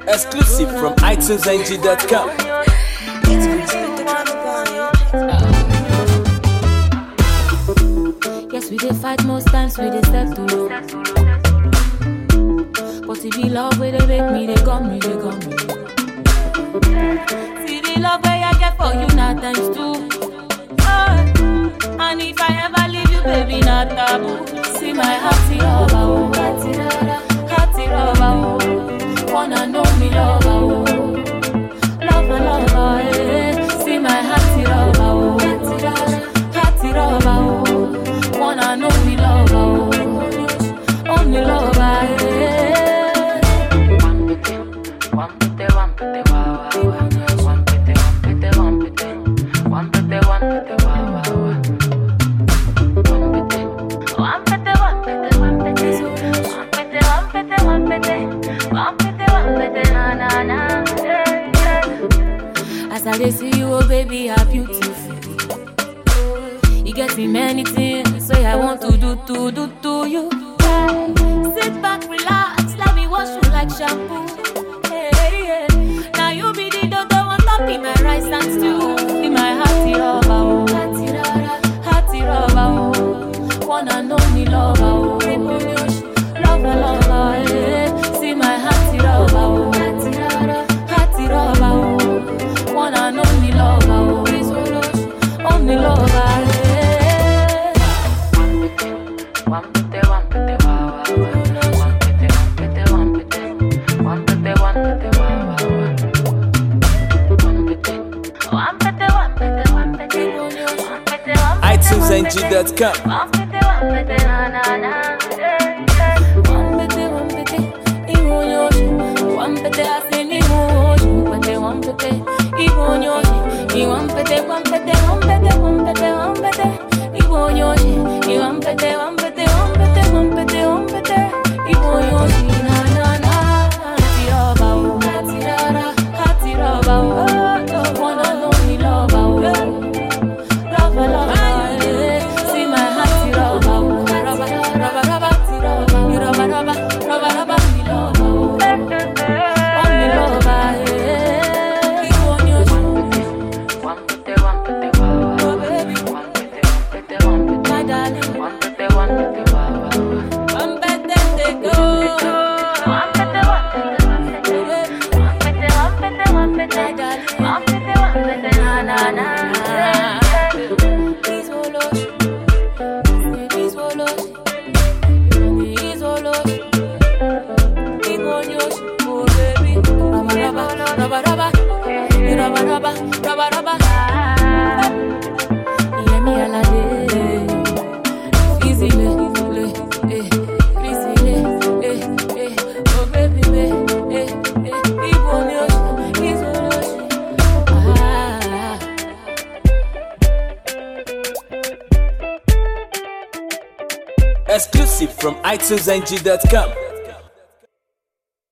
Exclusive from iTunesNG.com. Yes, we did fight most times, we did step too low. But if you love where they make me, they gum me. See the love where I get for you, not times two. And if I ever leave you, baby, not taboo. See my hearty lover, oh, hearty lover, oh. Wanna know me lover, oh, lover, eh. See my hearty lover, oh, hearty lover, oh. Wanna know me lover, oh, only lover, eh. One pity, wow, wow. One pity, wow, wow. As I see you, oh baby, how beautiful. You get me many things, so I want to do to you. Sit back, relax, let me wash you like shampoo. Hey. Now you be the dog on top in my rice and stew. Be my hearty lover, oh, hearty lover, oh. Wanna know me lover, oh, lover, eh. See my hearty lover, oh, hearty lover, oh. Wanna know me lover, oh, only lover, eh. One pity, wow, wow. One pity, wow, wow. iTunesNG.com. Exclusive from iTunesNG.com.